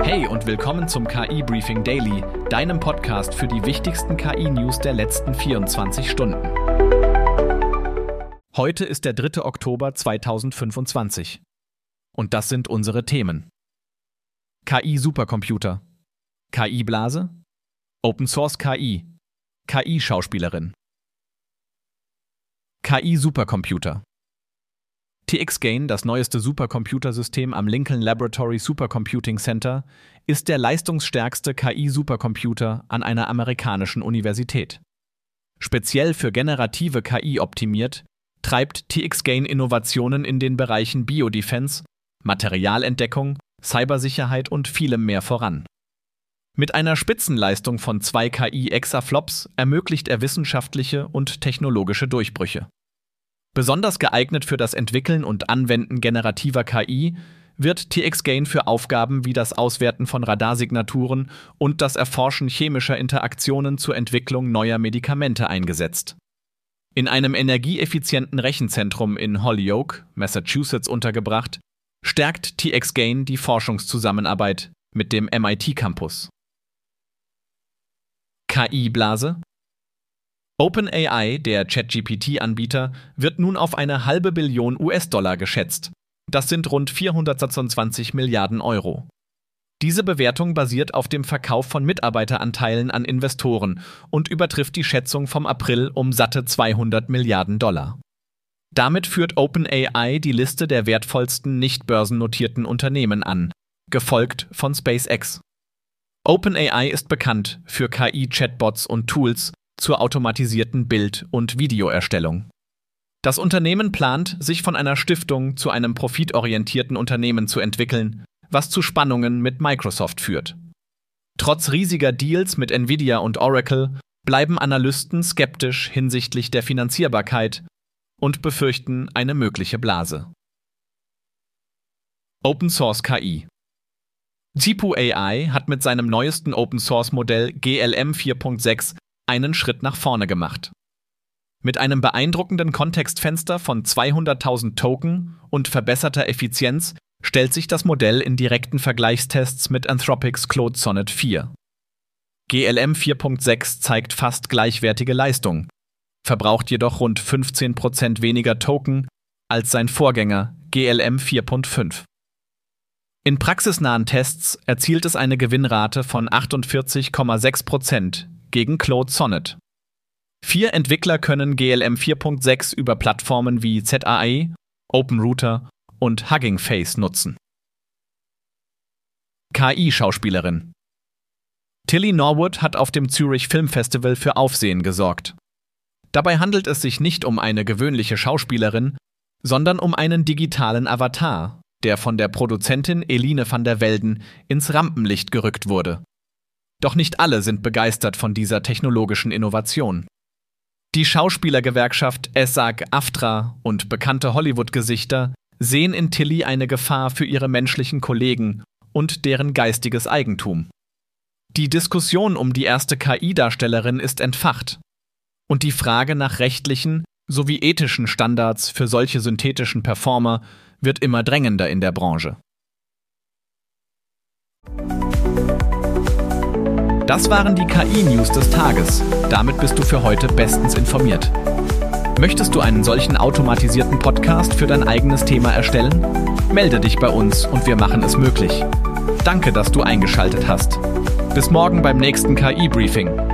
Hey und willkommen zum KI Briefing Daily, deinem Podcast für die wichtigsten KI-News der letzten 24 Stunden. Heute ist der 3. Oktober 2025. Und das sind unsere Themen. KI-Supercomputer, KI-Blase, Open-Source KI, KI-Schauspielerin. KI-Supercomputer. TX-Gain, das neueste Supercomputersystem am Lincoln Laboratory Supercomputing Center, ist der leistungsstärkste KI-Supercomputer an einer amerikanischen Universität. Speziell für generative KI optimiert, treibt TX-Gain Innovationen in den Bereichen Biodefense, Materialentdeckung, Cybersicherheit und vielem mehr voran. Mit einer Spitzenleistung von 2 KI-Exaflops ermöglicht er wissenschaftliche und technologische Durchbrüche. Besonders geeignet für das Entwickeln und Anwenden generativer KI wird TX-Gain für Aufgaben wie das Auswerten von Radarsignaturen und das Erforschen chemischer Interaktionen zur Entwicklung neuer Medikamente eingesetzt. In einem energieeffizienten Rechenzentrum in Holyoke, Massachusetts untergebracht, stärkt TX-Gain die Forschungszusammenarbeit mit dem MIT-Campus. KI-Blase. OpenAI, der ChatGPT-Anbieter, wird nun auf eine halbe Billion US-Dollar geschätzt. Das sind rund 426 Milliarden Euro. Diese Bewertung basiert auf dem Verkauf von Mitarbeiteranteilen an Investoren und übertrifft die Schätzung vom April um satte 200 Milliarden Dollar. Damit führt OpenAI die Liste der wertvollsten nicht börsennotierten Unternehmen an, gefolgt von SpaceX. OpenAI ist bekannt für KI-Chatbots und Tools zur automatisierten Bild- und Videoerstellung. Das Unternehmen plant, sich von einer Stiftung zu einem profitorientierten Unternehmen zu entwickeln, was zu Spannungen mit Microsoft führt. Trotz riesiger Deals mit Nvidia und Oracle bleiben Analysten skeptisch hinsichtlich der Finanzierbarkeit und befürchten eine mögliche Blase. Open Source KI. Zipu AI hat mit seinem neuesten Open Source Modell GLM 4.6 einen Schritt nach vorne gemacht. Mit einem beeindruckenden Kontextfenster von 200.000 Token und verbesserter Effizienz stellt sich das Modell in direkten Vergleichstests mit Anthropics Claude Sonnet 4. GLM 4.6 zeigt fast gleichwertige Leistung, verbraucht jedoch rund 15% weniger Token als sein Vorgänger GLM 4.5. In praxisnahen Tests erzielt es eine Gewinnrate von 48,6% gegen Claude Sonnet. 4 Entwickler können GLM 4.6 über Plattformen wie ZAI, OpenRouter und Hugging Face nutzen. KI-Schauspielerin. Tilly Norwood hat auf dem Zurich Film Festival für Aufsehen gesorgt. Dabei handelt es sich nicht um eine gewöhnliche Schauspielerin, sondern um einen digitalen Avatar, der von der Produzentin Eline van der Velden ins Rampenlicht gerückt wurde. Doch nicht alle sind begeistert von dieser technologischen Innovation. Die Schauspielergewerkschaft SAG-AFTRA und bekannte Hollywood-Gesichter sehen in Tilly eine Gefahr für ihre menschlichen Kollegen und deren geistiges Eigentum. Die Diskussion um die erste KI-Darstellerin ist entfacht und die Frage nach rechtlichen sowie ethischen Standards für solche synthetischen Performer wird immer drängender in der Branche. Das waren die KI-News des Tages. Damit bist du für heute bestens informiert. Möchtest du einen solchen automatisierten Podcast für dein eigenes Thema erstellen? Melde dich bei uns und wir machen es möglich. Danke, dass du eingeschaltet hast. Bis morgen beim nächsten KI-Briefing.